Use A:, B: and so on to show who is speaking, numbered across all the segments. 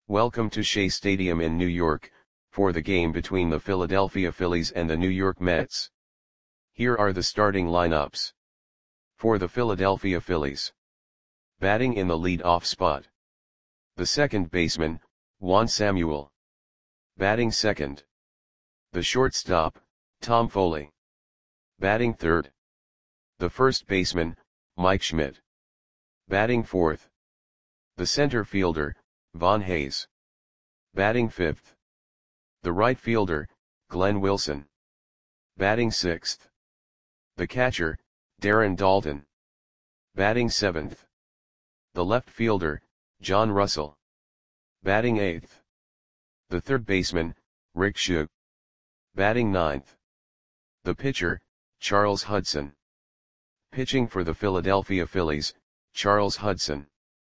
A: Welcome to Shea Stadium in New York, for the game between the Philadelphia Phillies and the New York Mets. Here are the starting lineups. For the Philadelphia Phillies. Batting in the lead-off spot. The second baseman, Juan Samuel. Batting second. The shortstop, Tom Foley. Batting third. The first baseman, Mike Schmidt. Batting fourth. The center fielder, Von Hayes. Batting fifth. The right fielder, Glenn Wilson. Batting sixth. The catcher, Darren Daulton. Batting seventh. The left fielder, John Russell. Batting eighth. The third baseman, Rick Shug. Batting ninth. The pitcher, Charles Hudson. Pitching for the Philadelphia Phillies, Charles Hudson.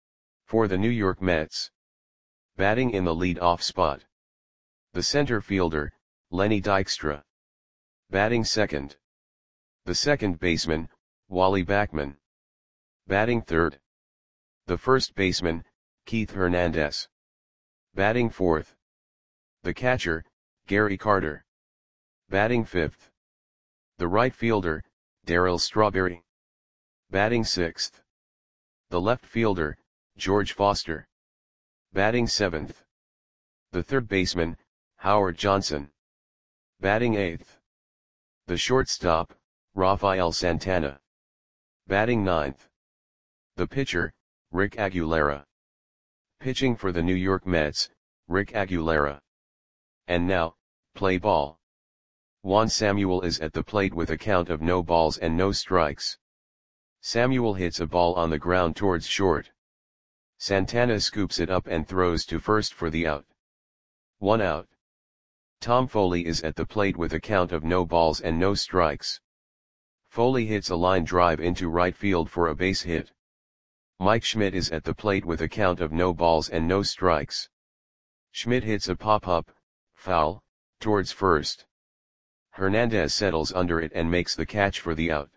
A: For the New York Mets. Batting in the lead-off spot. The center fielder, Lenny Dykstra. Batting second. The second baseman, Wally Backman. Batting third. The first baseman, Keith Hernandez. Batting fourth. The catcher, Gary Carter. Batting fifth. The right fielder, Darryl Strawberry. Batting sixth. The left fielder, George Foster. Batting seventh. The third baseman, Howard Johnson. Batting eighth. The shortstop, Rafael Santana. Batting ninth. The pitcher, Rick Aguilera. Pitching for the New York Mets, Rick Aguilera. And now, play ball. Juan Samuel is at the plate with a count of no balls and no strikes. Samuel hits a ball on the ground towards short. Santana scoops it up and throws to first for the out. 1 out. Tom Foley is at the plate with a count of no balls and no strikes. Foley hits a line drive into right field for a base hit. Mike Schmidt is at the plate with a count of no balls and no strikes. Schmidt hits a pop-up, foul, towards first. Hernandez settles under it and makes the catch for the out.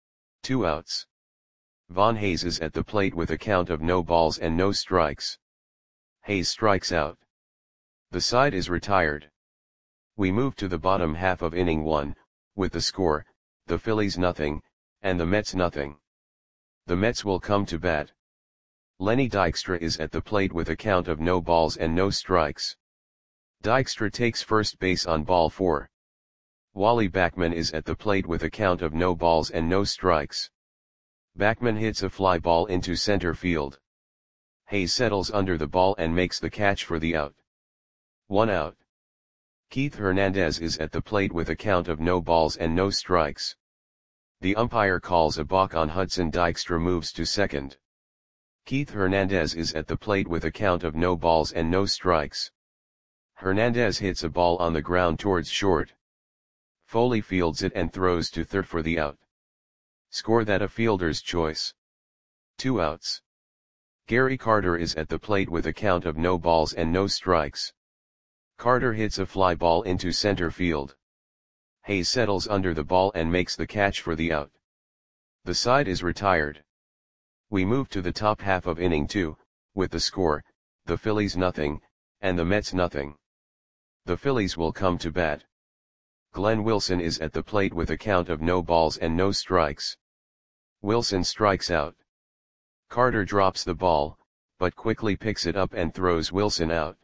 A: 2 outs. Von Hayes is at the plate with a count of no balls and no strikes. Hayes strikes out. The side is retired. We move to the bottom half of inning 1, with the score, the Phillies nothing, and the Mets nothing. The Mets will come to bat. Lenny Dykstra is at the plate with a count of no balls and no strikes. Dykstra takes first base on ball 4. Wally Backman is at the plate with a count of no balls and no strikes. Backman hits a fly ball into center field. Hayes settles under the ball and makes the catch for the out. 1 out. Keith Hernandez is at the plate with a count of no balls and no strikes. The umpire calls a balk on Hudson. Dykstra moves to second. Keith Hernandez is at the plate with a count of no balls and no strikes. Hernandez hits a ball on the ground towards short. Foley fields it and throws to third for the out. Score that a fielder's choice. 2 outs. Gary Carter is at the plate with a count of no balls and no strikes. Carter hits a fly ball into center field. Hayes settles under the ball and makes the catch for the out. The side is retired. We move to the top half of inning 2, with the score, the Phillies nothing, and the Mets nothing. The Phillies will come to bat. Glenn Wilson is at the plate with a count of no balls and no strikes. Wilson strikes out. Carter drops the ball, but quickly picks it up and throws Wilson out.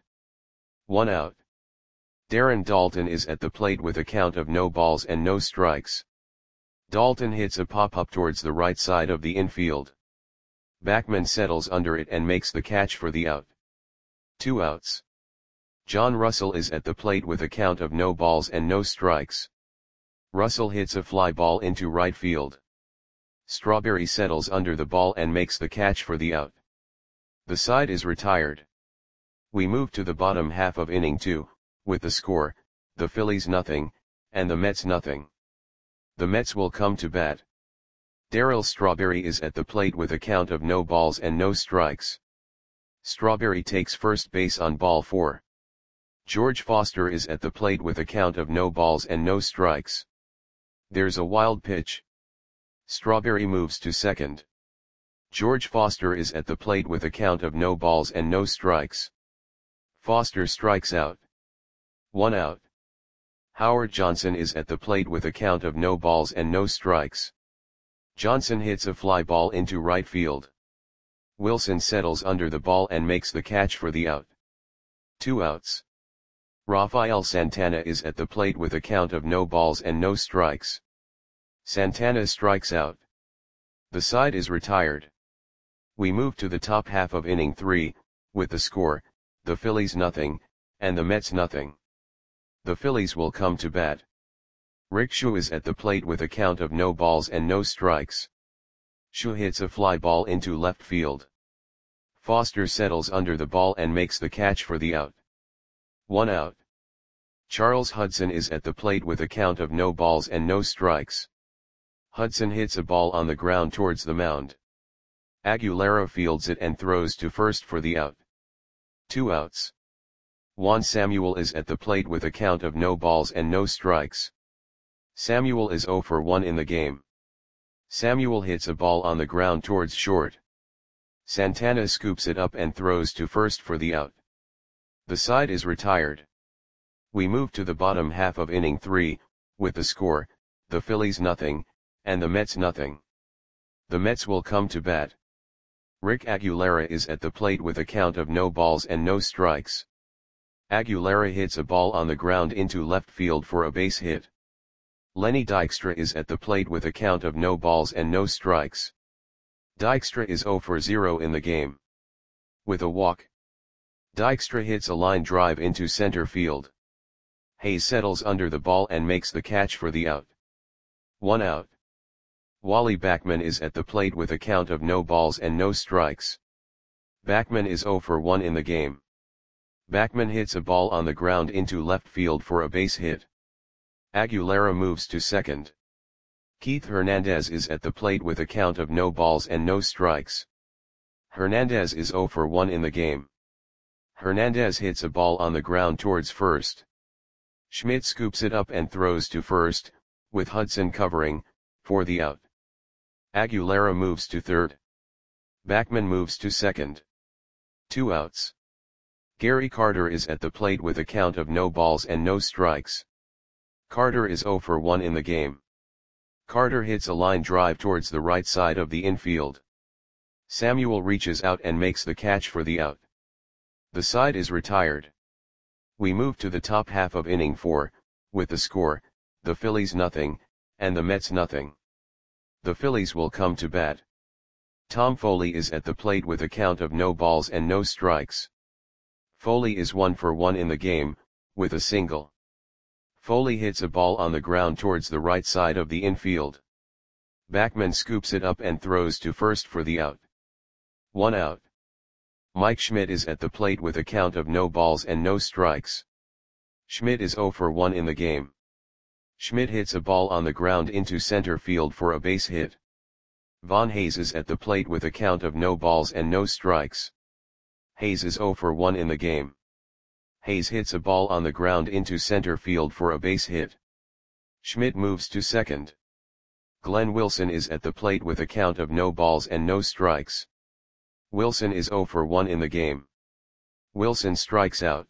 A: 1 out. Darren Daulton is at the plate with a count of no balls and no strikes. Daulton hits a pop-up towards the right side of the infield. Backman settles under it and makes the catch for the out. 2 outs. John Russell is at the plate with a count of no balls and no strikes. Russell hits a fly ball into right field. Strawberry settles under the ball and makes the catch for the out. The side is retired. We move to the bottom half of inning 2, with the score, the Phillies nothing, and the Mets nothing. The Mets will come to bat. Darryl Strawberry is at the plate with a count of no balls and no strikes. Strawberry takes first base on ball 4. George Foster is at the plate with a count of no balls and no strikes. There's a wild pitch. Strawberry moves to second. George Foster is at the plate with a count of no balls and no strikes. Foster strikes out. 1 out. Howard Johnson is at the plate with a count of no balls and no strikes. Johnson hits a fly ball into right field. Wilson settles under the ball and makes the catch for the out. 2 outs. Rafael Santana is at the plate with a count of no balls and no strikes. Santana strikes out. The side is retired. We move to the top half of inning 3, with the score, the Phillies nothing, and the Mets nothing. The Phillies will come to bat. Rick Shu is at the plate with a count of no balls and no strikes. Shu hits a fly ball into left field. Foster settles under the ball and makes the catch for the out. 1 out. Charles Hudson is at the plate with a count of no balls and no strikes. Hudson hits a ball on the ground towards the mound. Aguilera fields it and throws to first for the out. 2 outs. Juan Samuel is at the plate with a count of no balls and no strikes. Samuel is 0 for 1 in the game. Samuel hits a ball on the ground towards short. Santana scoops it up and throws to first for the out. The side is retired. We move to the bottom half of inning 3, with the score, the Phillies nothing, and the Mets nothing. The Mets will come to bat. Rick Aguilera is at the plate with a count of no balls and no strikes. Aguilera hits a ball on the ground into left field for a base hit. Lenny Dykstra is at the plate with a count of no balls and no strikes. Dykstra is 0 for 0 in the game. With a walk. Dykstra hits a line drive into center field. Hayes settles under the ball and makes the catch for the out. 1 out. Wally Backman is at the plate with a count of no balls and no strikes. Backman is 0 for 1 in the game. Backman hits a ball on the ground into left field for a base hit. Aguilera moves to second. Keith Hernandez is at the plate with a count of no balls and no strikes. Hernandez is 0 for 1 in the game. Hernandez hits a ball on the ground towards first. Schmidt scoops it up and throws to first, with Hudson covering, for the out. Aguilera moves to third. Backman moves to second. 2 outs. Gary Carter is at the plate with a count of no balls and no strikes. Carter is 0 for 1 in the game. Carter hits a line drive towards the right side of the infield. Samuel reaches out and makes the catch for the out. The side is retired. We move to the top half of inning 4, with the score, the Phillies nothing, and the Mets nothing. The Phillies will come to bat. Tom Foley is at the plate with a count of no balls and no strikes. Foley is 1 for 1 in the game, with a single. Foley hits a ball on the ground towards the right side of the infield. Backman scoops it up and throws to first for the out. 1 out. Mike Schmidt is at the plate with a count of no balls and no strikes. Schmidt is 0 for 1 in the game. Schmidt hits a ball on the ground into center field for a base hit. Von Hayes is at the plate with a count of no balls and no strikes. Hayes is 0 for 1 in the game. Hayes hits a ball on the ground into center field for a base hit. Schmidt moves to second. Glenn Wilson is at the plate with a count of no balls and no strikes. Wilson is 0 for 1 in the game. Wilson strikes out.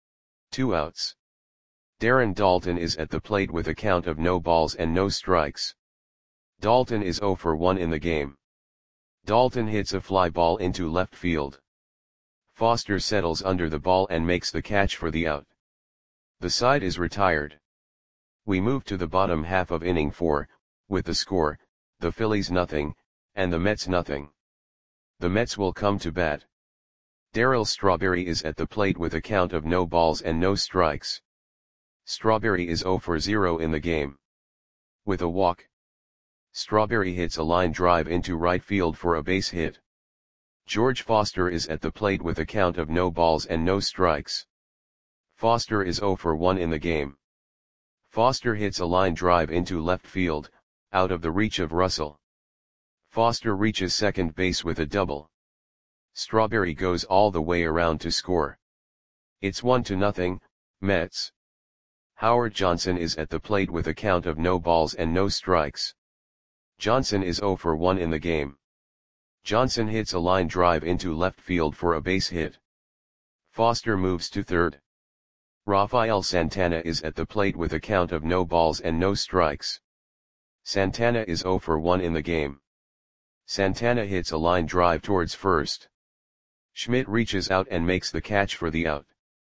A: 2 outs. Darren Daulton is at the plate with a count of no balls and no strikes. Daulton is 0 for 1 in the game. Daulton hits a fly ball into left field. Foster settles under the ball and makes the catch for the out. The side is retired. We move to the bottom half of inning 4, with the score, the Phillies nothing, and the Mets nothing. The Mets will come to bat. Darryl Strawberry is at the plate with a count of no balls and no strikes. Strawberry is 0 for 0 in the game. With a walk. Strawberry hits a line drive into right field for a base hit. George Foster is at the plate with a count of no balls and no strikes. Foster is 0 for 1 in the game. Foster hits a line drive into left field, out of the reach of Russell. Foster reaches second base with a double. Strawberry goes all the way around to score. It's 1-0, Mets. Howard Johnson is at the plate with a count of no balls and no strikes. Johnson is 0 for 1 in the game. Johnson hits a line drive into left field for a base hit. Foster moves to third. Rafael Santana is at the plate with a count of no balls and no strikes. Santana is 0 for 1 in the game. Santana hits a line drive towards first. Schmidt reaches out and makes the catch for the out.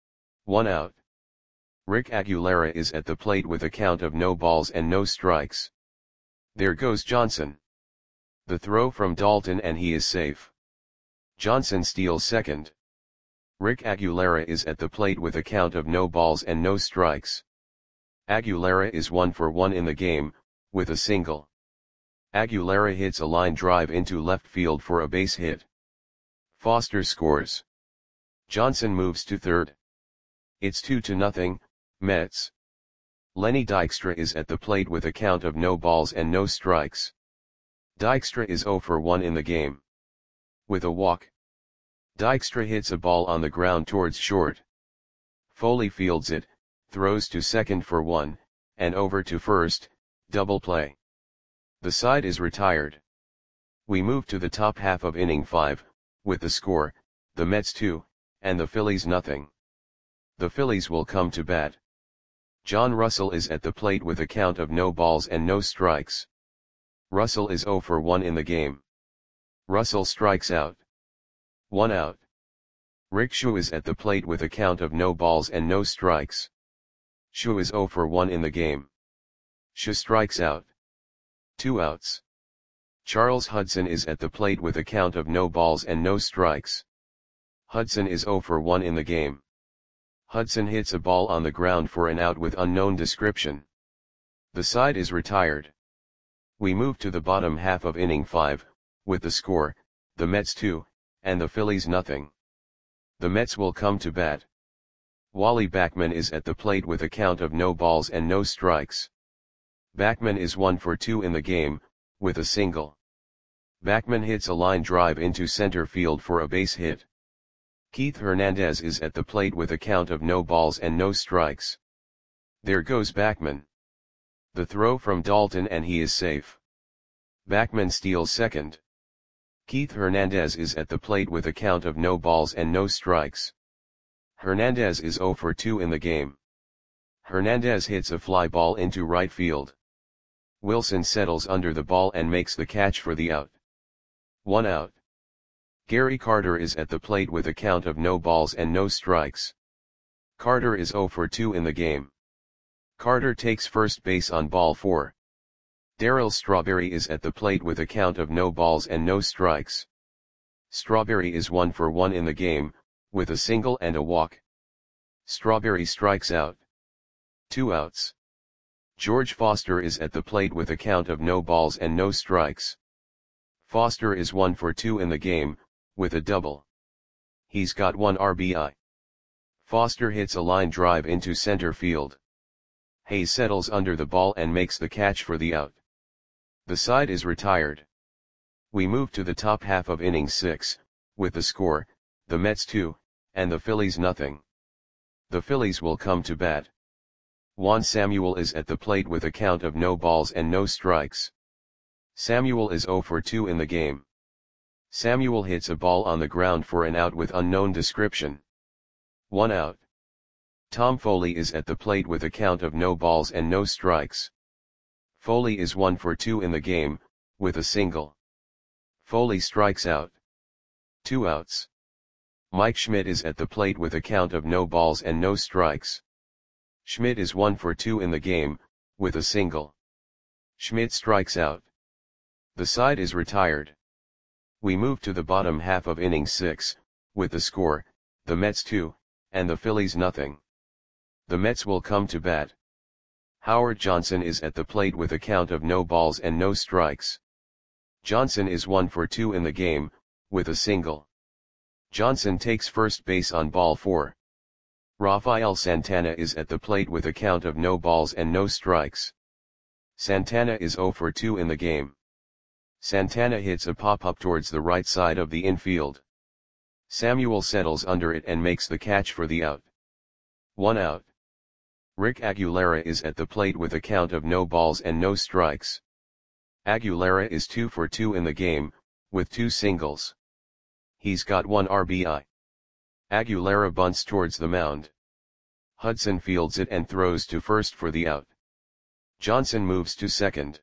A: 1 out. Rick Aguilera is at the plate with a count of no balls and no strikes. There goes Johnson. The throw from Dalton and he is safe. Johnson steals second. Rick Aguilera is at the plate with a count of no balls and no strikes. Aguilera is 1 for 1 in the game, with a single. Aguilera hits a line drive into left field for a base hit. Foster scores. Johnson moves to third. It's 2-0, Mets. Lenny Dykstra is at the plate with a count of no balls and no strikes. Dykstra is 0 for 1 in the game. With a walk. Dykstra hits a ball on the ground towards short. Foley fields it, throws to second for 1, and over to first, double play. The side is retired. We move to the top half of inning 5, with the score, the Mets 2, and the Phillies nothing. The Phillies will come to bat. John Russell is at the plate with a count of no balls and no strikes. Russell is 0 for 1 in the game. Russell strikes out. 1 out. Rick Hsu is at the plate with a count of no balls and no strikes. Hsu is 0 for 1 in the game. Hsu strikes out. 2 outs. Charles Hudson is at the plate with a count of no balls and no strikes. Hudson is 0 for 1 in the game. Hudson hits a ball on the ground for an out with unknown description. The side is retired. We move to the bottom half of inning 5, with the score, the Mets 2, and the Phillies nothing. The Mets will come to bat. Wally Backman is at the plate with a count of no balls and no strikes. Backman is 1 for 2 in the game, with a single. Backman hits a line drive into center field for a base hit. Keith Hernandez is at the plate with a count of no balls and no strikes. There goes Backman. The throw from Dalton and he is safe. Backman steals second. Keith Hernandez is at the plate with a count of no balls and no strikes. Hernandez is 0 for 2 in the game. Hernandez hits a fly ball into right field. Wilson settles under the ball and makes the catch for the out. 1 out. Gary Carter is at the plate with a count of no balls and no strikes. Carter is 0 for 2 in the game. Carter takes first base on ball 4. Darryl Strawberry is at the plate with a count of no balls and no strikes. Strawberry is 1 for 1 in the game, with a single and a walk. Strawberry strikes out. 2 outs. George Foster is at the plate with a count of no balls and no strikes. Foster is 1 for 2 in the game, with a double. He's got 1 RBI. Foster hits a line drive into center field. Hayes settles under the ball and makes the catch for the out. The side is retired. We move to the top half of inning 6, with the score, the Mets 2, and the Phillies nothing. The Phillies will come to bat. Juan Samuel is at the plate with a count of no balls and no strikes. Samuel is 0 for 2 in the game. Samuel hits a ball on the ground for an out with unknown description. 1 out. Tom Foley is at the plate with a count of no balls and no strikes. Foley is 1 for 2 in the game, with a single. Foley strikes out. 2 outs. Mike Schmidt is at the plate with a count of no balls and no strikes. Schmidt is 1 for 2 in the game, with a single. Schmidt strikes out. The side is retired. We move to the bottom half of inning 6, with the score, the Mets 2, and the Phillies nothing. The Mets will come to bat. Howard Johnson is at the plate with a count of no balls and no strikes. Johnson is 1 for 2 in the game, with a single. Johnson takes first base on ball 4. Rafael Santana is at the plate with a count of no balls and no strikes. Santana is 0 for 2 in the game. Santana hits a pop-up towards the right side of the infield. Samuel settles under it and makes the catch for the out. 1 out. Rick Aguilera is at the plate with a count of no balls and no strikes. Aguilera is 2 for 2 in the game, with 2 singles. He's got 1 RBI. Aguilera bunts towards the mound. Hudson fields it and throws to first for the out. Johnson moves to second.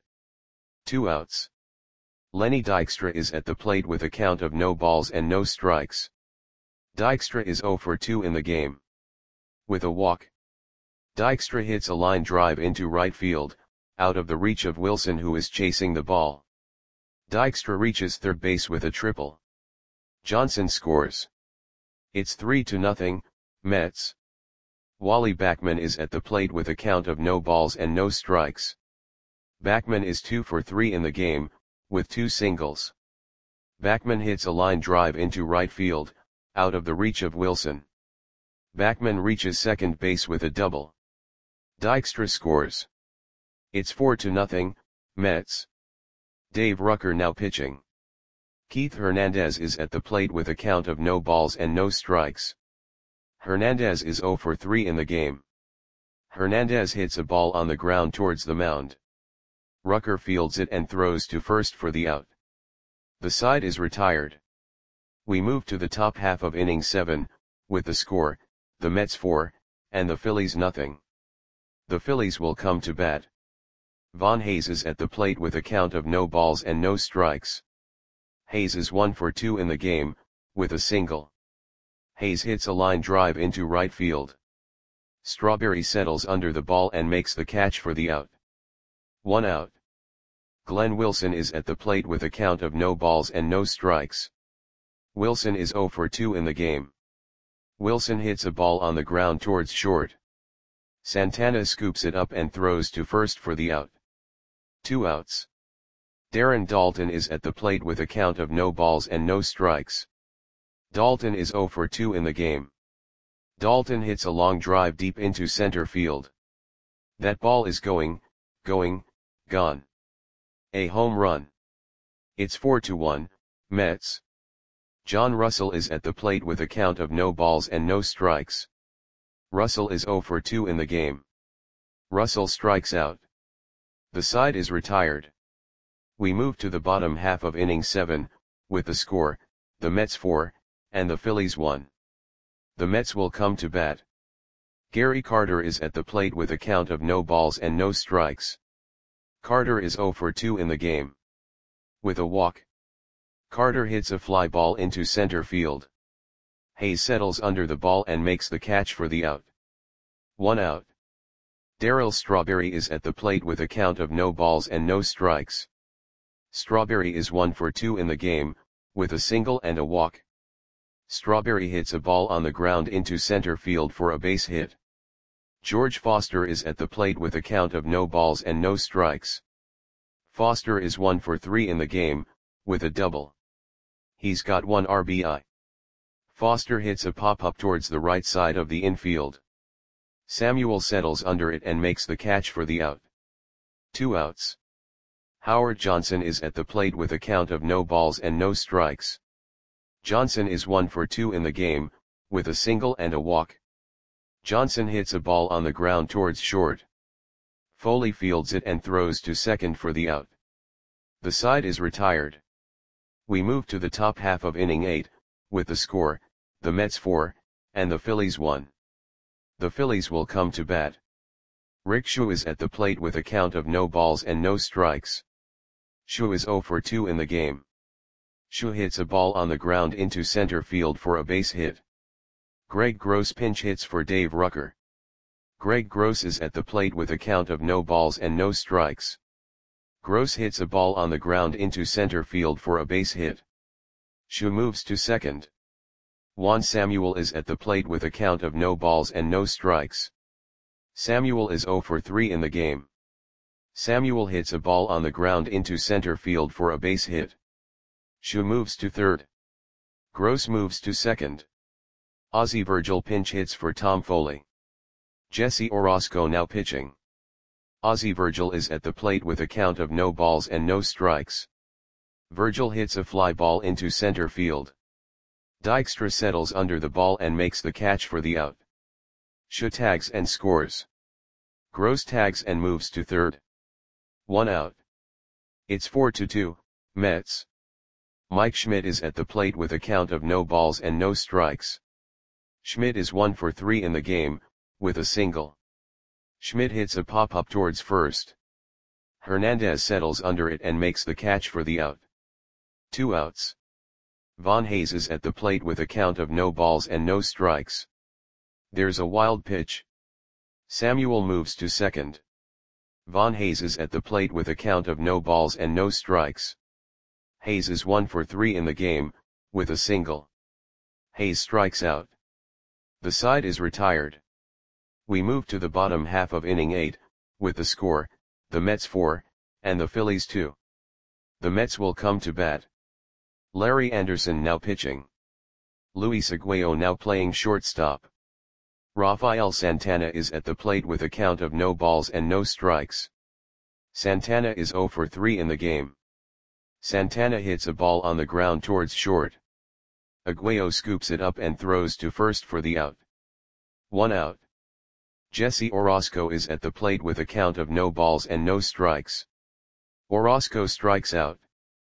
A: 2 outs. Lenny Dykstra is at the plate with a count of no balls and no strikes. Dykstra is 0 for 2 in the game. With a walk. Dykstra hits a line drive into right field, out of the reach of Wilson, who is chasing the ball. Dykstra reaches third base with a triple. Johnson scores. It's 3-0, Mets. Wally Backman is at the plate with a count of no balls and no strikes. Backman is 2 for 3 in the game, with 2 singles. Backman hits a line drive into right field, out of the reach of Wilson. Backman reaches second base with a double. Dykstra scores. It's 4-0, Mets. Dave Rucker now pitching. Keith Hernandez is at the plate with a count of no balls and no strikes. Hernandez is 0 for 3 in the game. Hernandez hits a ball on the ground towards the mound. Rucker fields it and throws to first for the out. The side is retired. We move to the top half of inning 7, with the score, the Mets 4, and the Phillies nothing. The Phillies will come to bat. Von Hayes is at the plate with a count of no balls and no strikes. Hayes is 1 for 2 in the game, with a single. Hayes hits a line drive into right field. Strawberry settles under the ball and makes the catch for the out. 1 out. Glenn Wilson is at the plate with a count of no balls and no strikes. Wilson is 0 for 2 in the game. Wilson hits a ball on the ground towards short. Santana scoops it up and throws to first for the out. 2 outs. Darren Daulton is at the plate with a count of no balls and no strikes. Daulton is 0 for 2 in the game. Daulton hits a long drive deep into center field. That ball is gone. A home run. It's 4-1, Mets. John Russell is at the plate with a count of no balls and no strikes. Russell is 0 for 2 in the game. Russell strikes out. The side is retired. We move to the bottom half of inning 7, with the score, the Mets 4, and the Phillies 1. The Mets will come to bat. Gary Carter is at the plate with a count of no balls and no strikes. Carter is 0 for 2 in the game. With a walk. Carter hits a fly ball into center field. Hayes settles under the ball and makes the catch for the out. 1 out. Darryl Strawberry is at the plate with a count of no balls and no strikes. Strawberry is 1 for 2 in the game, with a single and a walk. Strawberry hits a ball on the ground into center field for a base hit. George Foster is at the plate with a count of no balls and no strikes. Foster is 1 for 3 in the game, with a double. He's got 1 RBI. Foster hits a pop-up towards the right side of the infield. Samuel settles under it and makes the catch for the out. 2 outs. Howard Johnson is at the plate with a count of no balls and no strikes. Johnson is 1 for 2 in the game, with a single and a walk. Johnson hits a ball on the ground towards short. Foley fields it and throws to second for the out. The side is retired. We move to the top half of inning 8, with the score, the Mets 4, and the Phillies 1. The Phillies will come to bat. Rick Schuh is at the plate with a count of no balls and no strikes. Schuh is 0 for 2 in the game. Schuh hits a ball on the ground into center field for a base hit. Greg Gross pinch hits for Dave Rucker. Greg Gross is at the plate with a count of no balls and no strikes. Gross hits a ball on the ground into center field for a base hit. Schuh moves to second. Juan Samuel is at the plate with a count of no balls and no strikes. Samuel is 0 for 3 in the game. Samuel hits a ball on the ground into center field for a base hit. Schuh moves to third. Gross moves to second. Ozzie Virgil pinch hits for Tom Foley. Jesse Orosco now pitching. Ozzie Virgil is at the plate with a count of no balls and no strikes. Virgil hits a fly ball into center field. Dykstra settles under the ball and makes the catch for the out. Schuh tags and scores. Gross tags and moves to third. 1 out. It's 4-2, Mets. Mike Schmidt is at the plate with a count of no balls and no strikes. Schmidt is 1 for 3 in the game, with a single. Schmidt hits a pop-up towards first. Hernandez settles under it and makes the catch for the out. 2 outs. Von Hayes is at the plate with a count of no balls and no strikes. There's a wild pitch. Samuel moves to second. Von Hayes is at the plate with a count of no balls and no strikes. Hayes is 1 for 3 in the game, with a single. Hayes strikes out. The side is retired. We move to the bottom half of inning 8, with the score, the Mets 4, and the Phillies 2. The Mets will come to bat. Larry Anderson now pitching. Luis Aguayo now playing shortstop. Rafael Santana is at the plate with a count of no balls and no strikes. Santana is 0 for 3 in the game. Santana hits a ball on the ground towards short. Aguayo scoops it up and throws to first for the out. 1 out. Jesse Orosco is at the plate with a count of no balls and no strikes. Orosco strikes out.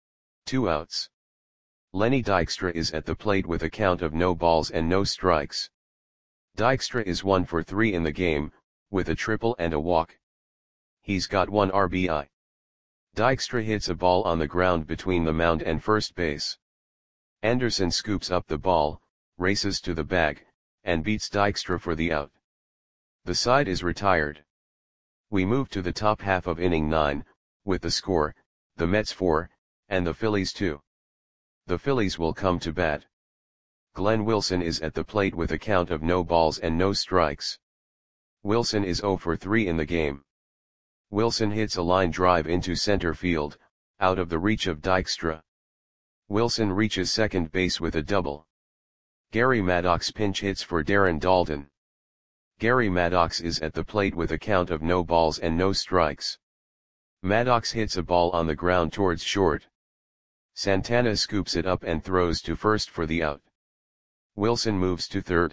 A: 2 outs. Lenny Dykstra is at the plate with a count of no balls and no strikes. Dykstra is 1 for 3 in the game, with a triple and a walk. He's got 1 RBI. Dykstra hits a ball on the ground between the mound and first base. Anderson scoops up the ball, races to the bag, and beats Dykstra for the out. The side is retired. We move to the top half of inning 9, with the score, the Mets 4, and the Phillies 2. The Phillies will come to bat. Glenn Wilson is at the plate with a count of no balls and no strikes. Wilson is 0 for 3 in the game. Wilson hits a line drive into center field, out of the reach of Dykstra. Wilson reaches second base with a double. Gary Maddox pinch hits for Darren Daulton. Gary Maddox is at the plate with a count of no balls and no strikes. Maddox hits a ball on the ground towards short. Santana scoops it up and throws to first for the out. Wilson moves to third.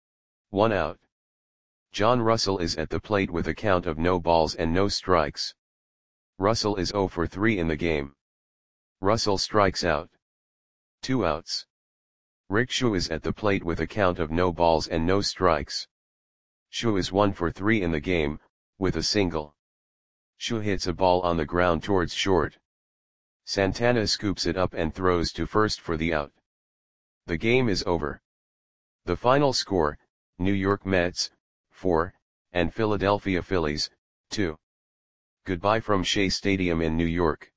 A: 1 out. John Russell is at the plate with a count of no balls and no strikes. Russell is 0 for 3 in the game. Russell strikes out. 2 outs. Rick Shu is at the plate with a count of no balls and no strikes. Shu is 1 for 3 in the game, with a single. Shu hits a ball on the ground towards short. Santana scoops it up and throws to first for the out. The game is over. The final score, New York Mets, 4, and Philadelphia Phillies, 2. Goodbye from Shea Stadium in New York.